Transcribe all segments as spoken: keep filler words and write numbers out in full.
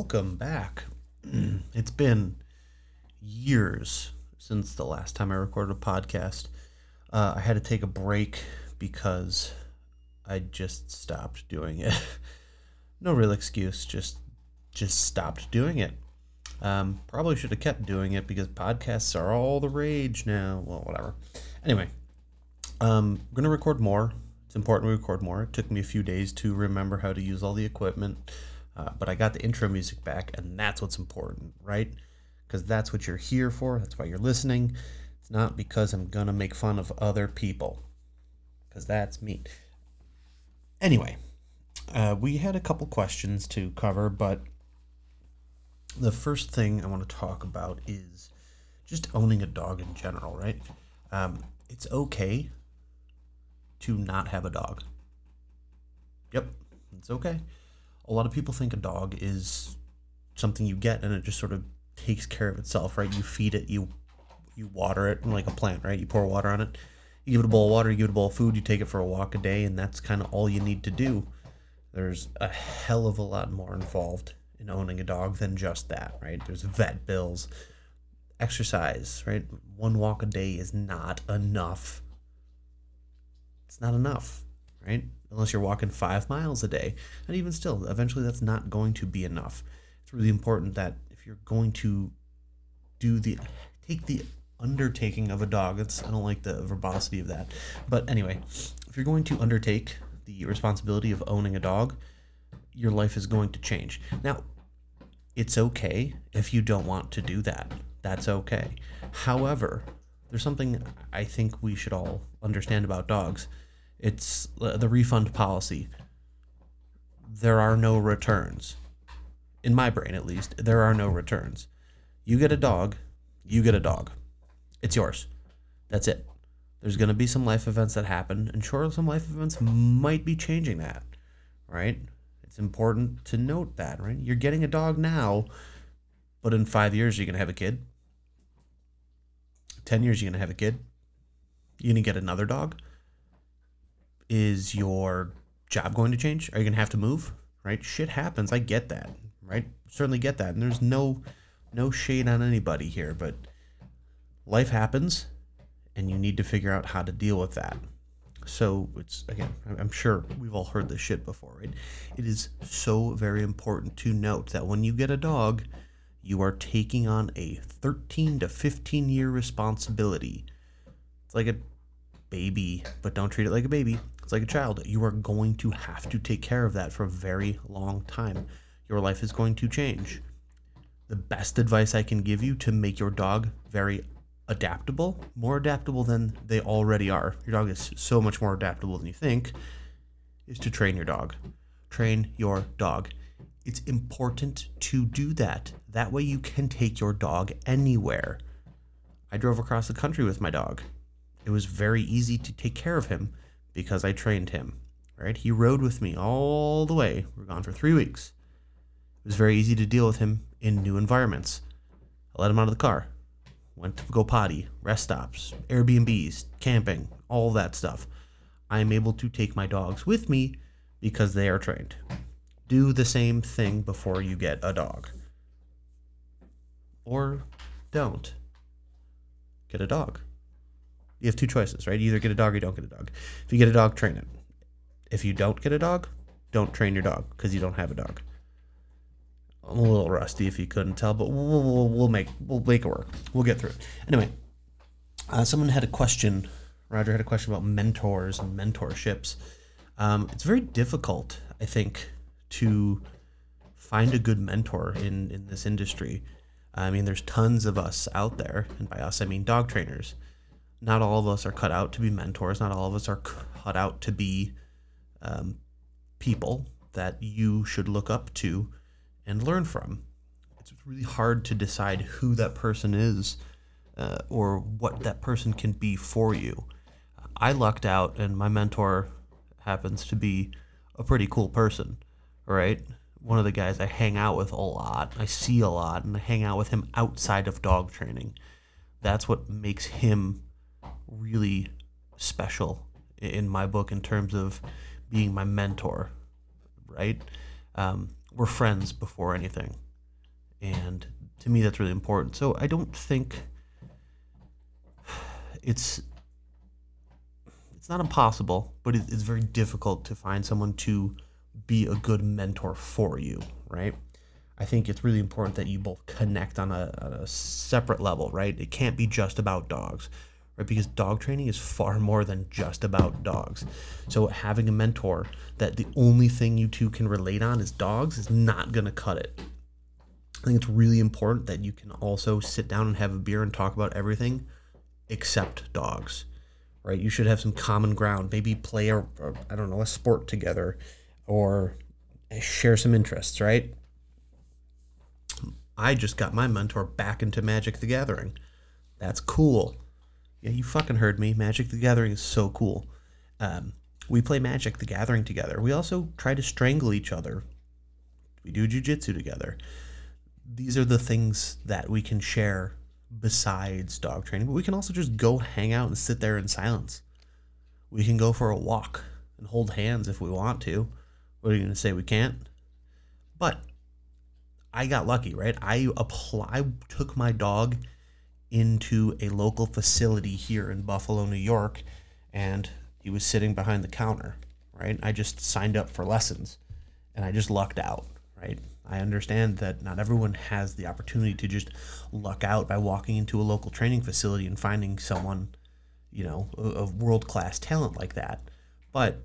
welcome back. It's been years since the last time I recorded a podcast. Uh, I had to take a break because I just stopped doing it. No real excuse, just just stopped doing it. Um, probably should have kept doing it because podcasts are all the rage now. Well, whatever. Anyway, um, I'm gonna record more. It's important we record more. It took me a few days to remember how to use all the equipment, uh, but I got the intro music back, and that's what's important, right? Because that's what you're here for. That's why you're listening. It's not because I'm gonna make fun of other people, because that's me. Anyway, uh, we had a couple questions to cover, but the first thing I want to talk about is just owning a dog in general, right? Um, it's okay to not have a dog. Yep, it's okay. A lot of people think a dog is something you get and it just sort of takes care of itself, right? You feed it, you you water it like a plant, right? You pour water on it, you give it a bowl of water, you give it a bowl of food, you take it for a walk a day, and that's kind of all you need to do. There's a hell of a lot more involved in owning a dog than just that, right? There's vet bills, exercise, right? One walk a day is not enough. It's not enough, right? Unless you're walking five miles a day. And even still, eventually that's not going to be enough. It's really important that if you're going to do the, take the undertaking of a dog, it's, I don't like the verbosity of that. But anyway, if you're going to undertake the responsibility of owning a dog, your life is going to change. Now, it's okay if you don't want to do that. That's okay. However, there's something I think we should all understand about dogs. It's the refund policy. There are no returns. In my brain, at least, there are no returns. You get a dog, you get a dog. It's yours. That's it. There's going to be some life events that happen, and sure, some life events might be changing that, right? It's important to note that, right? You're getting a dog now, but in five years, you're going to have a kid. Ten years, you're going to have a kid. You're going to get another dog. Is your job going to change? Are you going to have to move, right? Shit happens. I get that, right? Certainly get that. And there's no no shade on anybody here, but life happens, and you need to figure out how to deal with that. So it's, again, I'm sure we've all heard this shit before, right? It is so very important to note that when you get a dog, you are taking on a thirteen to fifteen year responsibility. It's like a baby, but don't treat it like a baby. It's like a child. You are going to have to take care of that for a very long time. Your life is going to change. The best advice I can give you to make your dog very adaptable, more adaptable than they already are, your dog is so much more adaptable than you think, is to train your dog. Train your dog. It's important to do that. That way you can take your dog anywhere. I drove across the country with my dog. It was very easy to take care of him because I trained him, right? He rode with me all the way. We were gone for three weeks. It was very easy to deal with him in new environments. I let him out of the car. Went to go potty, rest stops, Airbnbs, camping, all that stuff. I am able to take my dogs with me because they are trained. Do the same thing before you get a dog. Or don't. Get a dog. You have two choices, right? You either get a dog or you don't get a dog. If you get a dog, train it. If you don't get a dog, don't train your dog because you don't have a dog. I'm a little rusty if you couldn't tell, but we'll, we'll, we'll make we'll make it work. We'll get through it. Anyway, uh, someone had a question. Roger had a question about mentors and mentorships. Um, it's very difficult, I think, to find a good mentor in, in this industry. I mean, there's tons of us out there, and by us, I mean dog trainers. Not all of us are cut out to be mentors. Not all of us are cut out to be um, people that you should look up to and learn from. It's really hard to decide who that person is uh, or what that person can be for you. I lucked out, and my mentor happens to be a pretty cool person, right? One of the guys I hang out with a lot, I see a lot, and I hang out with him outside of dog training. That's what makes him really special in my book in terms of being my mentor, right? Um, we're friends before anything. And to me, that's really important. So I don't think it's it's not impossible, but it, it's very difficult to find someone to be a good mentor for you, right? I think it's really important that you both connect on a, on a separate level, right? It can't be just about dogs, right? Because dog training is far more than just about dogs. So having a mentor that the only thing you two can relate on is dogs is not going to cut it. I think it's really important that you can also sit down and have a beer and talk about everything except dogs, right? You should have some common ground. Maybe play a, a I don't know, a sport together, or share some interests, right? I just got my mentor back into Magic the Gathering. That's cool. Yeah, you fucking heard me. Magic the Gathering is so cool. Um, we play Magic the Gathering together. We also try to strangle each other. We do jujitsu together. These are the things that we can share besides dog training, but we can also just go hang out and sit there in silence. We can go for a walk and hold hands if we want to. What are you going to say? We can't? But I got lucky, right? I apply, I took my dog into a local facility here in Buffalo, New York, and he was sitting behind the counter, right? I just signed up for lessons, and I just lucked out, right? I understand that not everyone has the opportunity to just luck out by walking into a local training facility and finding someone, you know, of world-class talent like that. But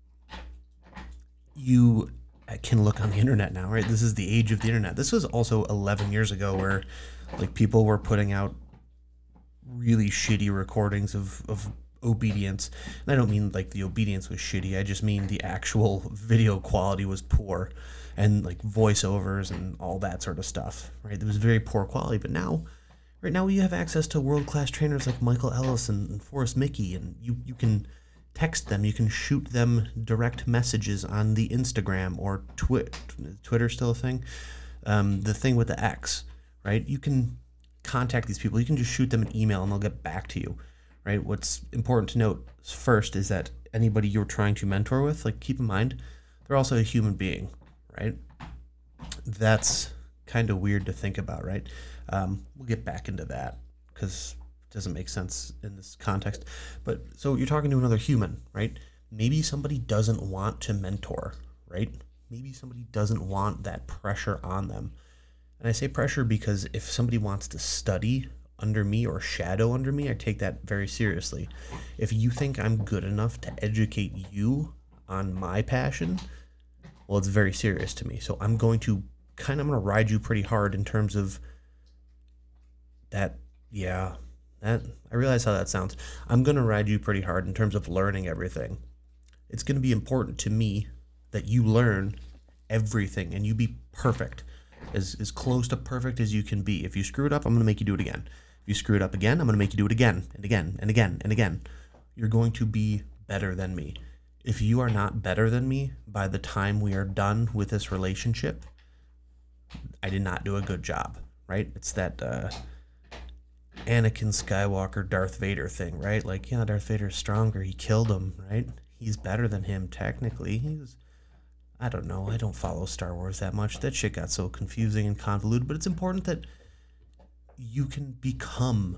you can look on the internet now, right? This is the age of the internet. This was also eleven years ago, where like people were putting out really shitty recordings of, of obedience. And I don't mean like the obedience was shitty. I just mean the actual video quality was poor, and like voiceovers and all that sort of stuff, right? It was very poor quality. But now, right now you have access to world-class trainers like Michael Ellis and, and Forrest Mickey, and you, you can text them, you can shoot them direct messages on the Instagram or Twi- Twitter, still a thing, um, the thing with the X, right? You can contact these people, you can just shoot them an email and they'll get back to you, right? What's important to note first is that anybody you're trying to mentor with, like, keep in mind, they're also a human being, right? That's kind of weird to think about, right? Um, we'll get back into that because doesn't make sense in this context. But so you're talking to another human, right? Maybe somebody doesn't want to mentor, right? Maybe somebody doesn't want that pressure on them. And I say pressure because if somebody wants to study under me or shadow under me, I take that very seriously. If you think I'm good enough to educate you on my passion, well, it's very serious to me. So I'm going to kind of, I'm going to ride you pretty hard in terms of that. Yeah. That, I realize how that sounds. I'm going to ride you pretty hard in terms of learning everything. It's going to be important to me that you learn everything and you be perfect, as, as close to perfect as you can be. If you screw it up, I'm going to make you do it again. If you screw it up again, I'm going to make you do it again and again and again and again. You're going to be better than me. If you are not better than me by the time we are done with this relationship, I did not do a good job, right? It's that, uh, Anakin Skywalker, Darth Vader thing, right? Like, yeah, Darth Vader's stronger. He killed him, right? He's better than him, technically. He's, I don't know. I don't follow Star Wars that much. That shit got so confusing and convoluted, but it's important that you can become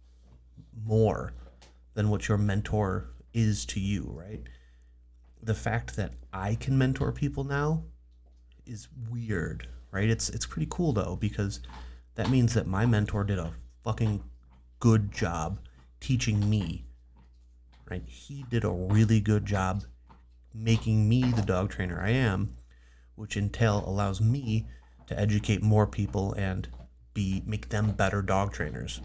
more than what your mentor is to you, right? The fact that I can mentor people now is weird, right? It's, it's pretty cool, though, because that means that my mentor did a fucking good job teaching me, right? He did a really good job making me the dog trainer I am, which in turn allows me to educate more people and be make them better dog trainers.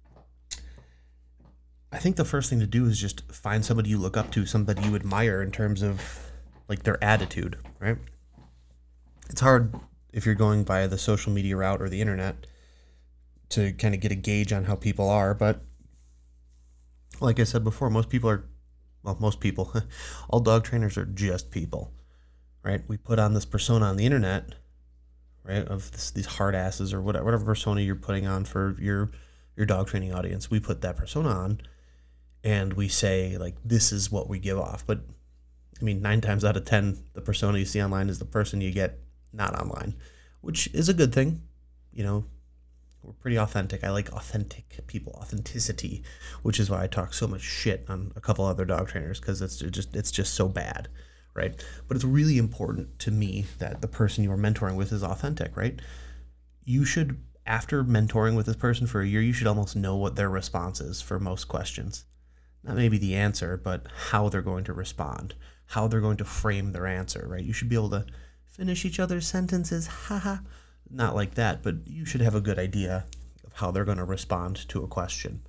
I think the first thing to do is just find somebody you look up to, somebody you admire in terms of like their attitude, right? It's hard if you're going via the social media route or the internet to kind of get a gauge on how people are, but like I said before, most people are, well, most people, all dog trainers are just people, right? We put on this persona on the internet, right, of this, these hard asses or whatever, whatever persona you're putting on for your your dog training audience. We put that persona on, and we say, like, this is what we give off. But, I mean, nine times out of ten, the persona you see online is the person you get not online, which is a good thing. you know, we're pretty authentic. I like authentic people, authenticity, which is why I talk so much shit on a couple other dog trainers, because it's just it's just so bad, right? But it's really important to me that the person you are mentoring with is authentic, right? You should, after mentoring with this person for a year, you should almost know what their response is for most questions. Not maybe the answer, but how they're going to respond, how they're going to frame their answer, right? You should be able to finish each other's sentences, haha. Not like that, but you should have a good idea of how they're going to respond to a question.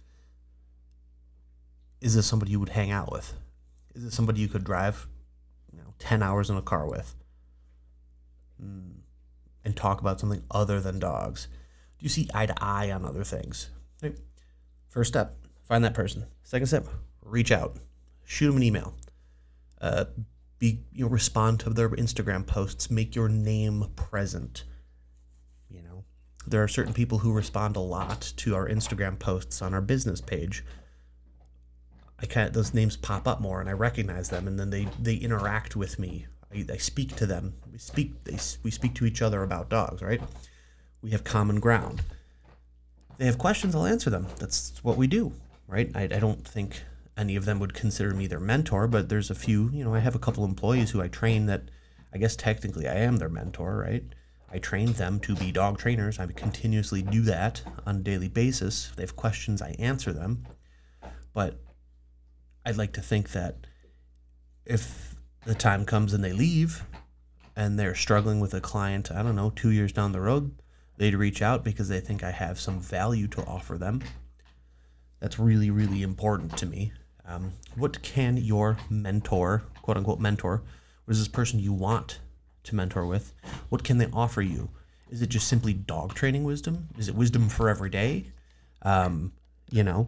Is this somebody you would hang out with? Is it somebody you could drive, you know, ten hours in a car with? Mm. And talk about something other than dogs? Do you see eye to eye on other things? Right? First step, find that person. Second step, reach out. Shoot them an email. Uh, be you know, respond to their Instagram posts. Make your name present. You know, there are certain people who respond a lot to our Instagram posts on our business page. I kind those names pop up more, and I recognize them, and then they, they interact with me. I, I speak to them. We speak. They, we speak to each other about dogs, right? We have common ground. If they have questions, I'll answer them. That's what we do, right? I, I don't think any of them would consider me their mentor, but there's a few. You know, I have a couple employees who I train that I guess technically I am their mentor, right? I train them to be dog trainers. I continuously do that on a daily basis. If they have questions, I answer them. But I'd like to think that if the time comes and they leave and they're struggling with a client, I don't know, two years down the road, they'd reach out because they think I have some value to offer them. That's really, really important to me. Um, what can your mentor, quote unquote mentor, what is this person you want to mentor with, what can they offer you? Is it just simply dog training wisdom? Is it wisdom for every day? Um, you know,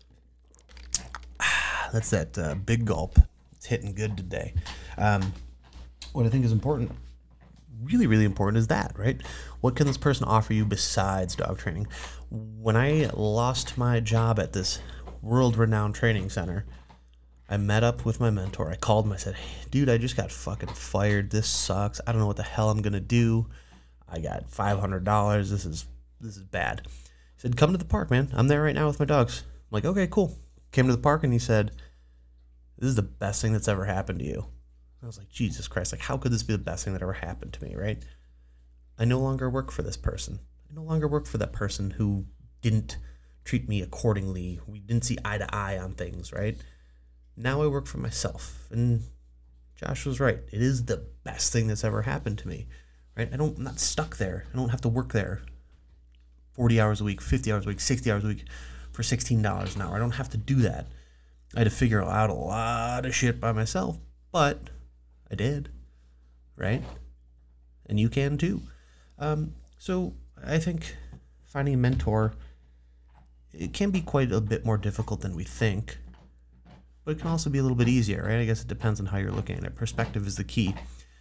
that's that uh, big gulp. It's hitting good today. Um, what I think is important, really, really important, is that, right? What can this person offer you besides dog training? When I lost my job at this world-renowned training center, I met up with my mentor. I called him. I said, hey, dude, I just got fucking fired. This sucks. I don't know what the hell I'm going to do. I got five hundred dollars. This is this is bad. He said, come to the park, man. I'm there right now with my dogs. I'm like, okay, cool. Came to the park, and he said, this is the best thing that's ever happened to you. I was like, Jesus Christ, like, how could this be the best thing that ever happened to me, right? I no longer work for this person. I no longer work for that person who didn't treat me accordingly. We didn't see eye to eye on things, right? Now I work for myself. And Josh was right. It is the best thing that's ever happened to me, right? I don't, I'm not stuck there. I don't have to work there forty hours a week, fifty hours a week, sixty hours a week for sixteen dollars an hour. I don't have to do that. I had to figure out a lot of shit by myself, but I did, right? And you can too. Um, so I think finding a mentor, it can be quite a bit more difficult than we think, but it can also be a little bit easier, right? I guess it depends on how you're looking at it. Perspective is the key.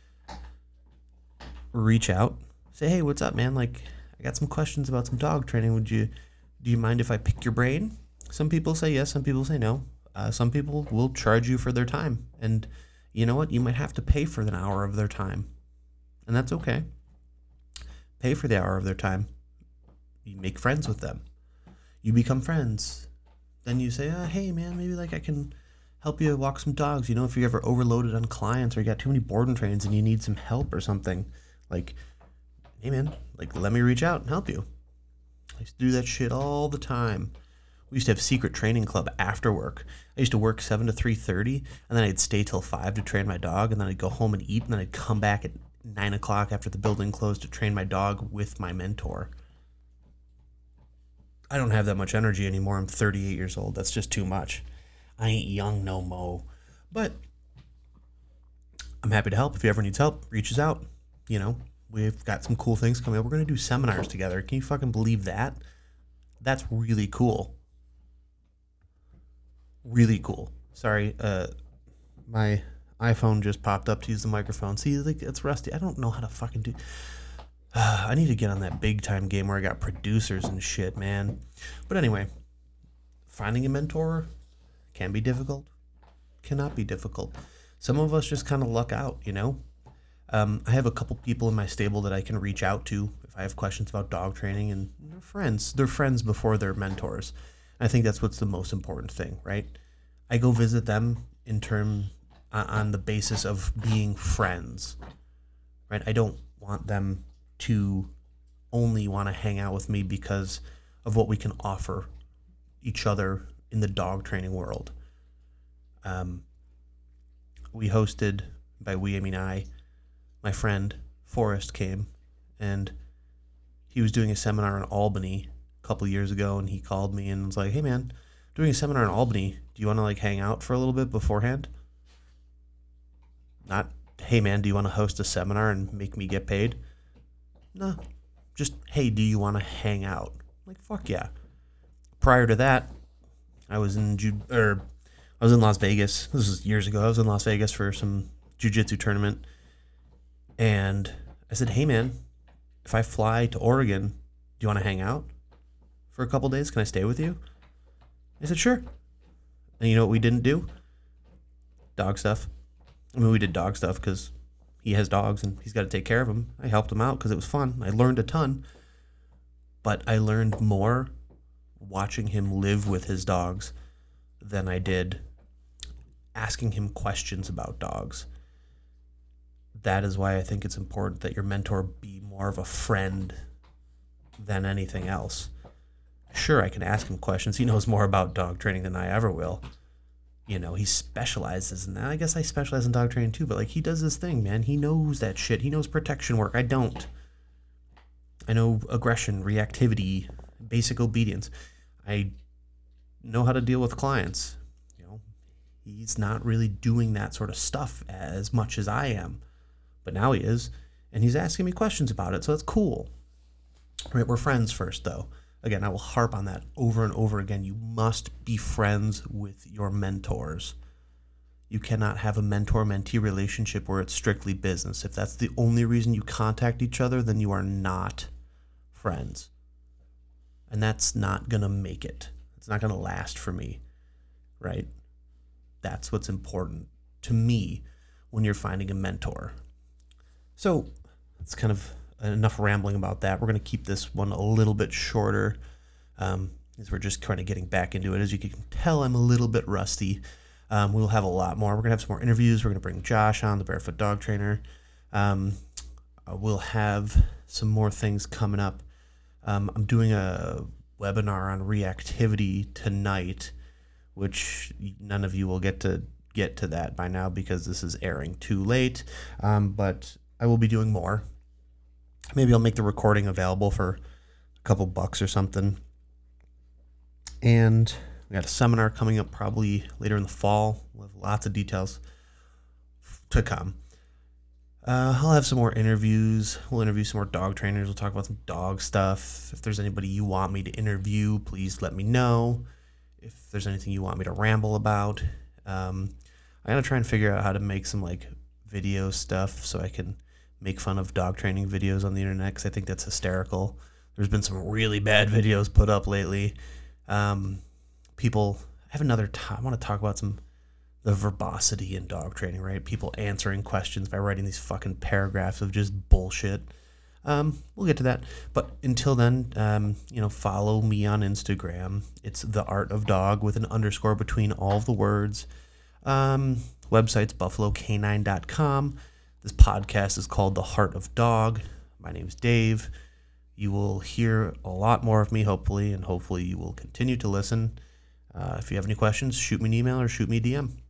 Reach out, say, hey, what's up, man? Like, I got some questions about some dog training. Would you, do you mind if I pick your brain? Some people say yes, some people say no. Uh, some people will charge you for their time. And you know what? You might have to pay for an hour of their time. And that's okay. Pay for the hour of their time. You make friends with them. You become friends. Then you say, oh, hey, man, maybe like I can help you walk some dogs. You know, if you're ever overloaded on clients or you got too many board and trains and you need some help or something, like, hey, man, like, let me reach out and help you. I used to do that shit all the time. We used to have secret training club after work. I used to work seven to three thirty, and then I'd stay till five to train my dog, and then I'd go home and eat, and then I'd come back at nine o'clock after the building closed to train my dog with my mentor. I don't have that much energy anymore. I'm thirty-eight years old. That's just too much. I ain't young no mo. But I'm happy to help. If you ever needs help, reaches out. You know, we've got some cool things coming up. We're going to do seminars together. Can you fucking believe that? That's really cool. Really cool. Sorry, uh, my iPhone just popped up to use the microphone. See, like, it's rusty. I don't know how to fucking do... Uh, I need to get on that big time game where I got producers and shit, man. But anyway, finding a mentor can be difficult. Cannot be difficult. Some of us just kind of luck out, you know? Um, I have a couple people in my stable that I can reach out to if I have questions about dog training, and they're friends. They're friends before they're mentors. I think that's what's the most important thing, right? I go visit them in term uh, on the basis of being friends, right? I don't want them to only want to hang out with me because of what we can offer each other in the dog training world. Um, we hosted, by we I mean I, my friend Forrest came, and he was doing a seminar in Albany a couple of years ago, and he called me and was like, "Hey man, doing a seminar in Albany. Do you want to like hang out for a little bit beforehand?" Not, "Hey man, do you want to host a seminar and make me get paid?" No, just, "Hey, do you want to hang out?" Like, fuck yeah. Prior to that, I was in Ju- or I was in Las Vegas. This was years ago. I was in Las Vegas for some jiu-jitsu tournament, and I said, "Hey man, if I fly to Oregon, do you want to hang out for a couple days? Can I stay with you?" I said, "Sure." And you know what we didn't do? Dog stuff. I mean, we did dog stuff because he has dogs and he's got to take care of them. I helped him out because it was fun. I learned a ton, but I learned more watching him live with his dogs than I did asking him questions about dogs. That is why I think it's important that your mentor be more of a friend than anything else. Sure, I can ask him questions. He knows more about dog training than I ever will. You know, he specializes in that. I guess I specialize in dog training too, but like, he does this thing, man. He knows that shit. He knows protection work. I don't. I know aggression, reactivity, basic obedience. I know how to deal with clients. You know, he's not really doing that sort of stuff as much as I am, but now he is, and he's asking me questions about it, so that's cool. Right, we're friends first, though. Again, I will harp on that over and over again. You must be friends with your mentors. You cannot have a mentor-mentee relationship where it's strictly business. If that's the only reason you contact each other, then you are not friends. And that's not going to make it. It's not going to last for me, right? That's what's important to me when you're finding a mentor. So it's kind of enough rambling about that. We're going to keep this one a little bit shorter, um, as we're just kind of getting back into it. As you can tell, I'm a little bit rusty. Um, we'll have a lot more. We're going to have some more interviews. We're going to bring Josh on, the Barefoot Dog Trainer. Um, uh, we'll have some more things coming up. Um, I'm doing a webinar on reactivity tonight, which none of you will get to get to that by now because this is airing too late. Um, but I will be doing more. Maybe I'll make the recording available for a couple bucks or something. And we got a seminar coming up probably later in the fall. We'll have lots of details to come. Uh, I'll have some more interviews. We'll interview some more dog trainers. We'll talk about some dog stuff. If there's anybody you want me to interview, please let me know. If there's anything you want me to ramble about. Um, I gotta try and figure out how to make some like video stuff so I can make fun of dog training videos on the internet, because I think that's hysterical. There's been some really bad videos put up lately. Um, people, I have another time, I want to talk about some, the verbosity in dog training, right? People answering questions by writing these fucking paragraphs of just bullshit. Um, we'll get to that. But until then, um, you know, follow me on Instagram. It's The Art of Dog with an underscore between all of the words. Um, website's buffalo canine dot com. This podcast is called The Heart of Dog. My name's Dave. You will hear a lot more of me, hopefully, and hopefully you will continue to listen. Uh, if you have any questions, shoot me an email or shoot me a D M.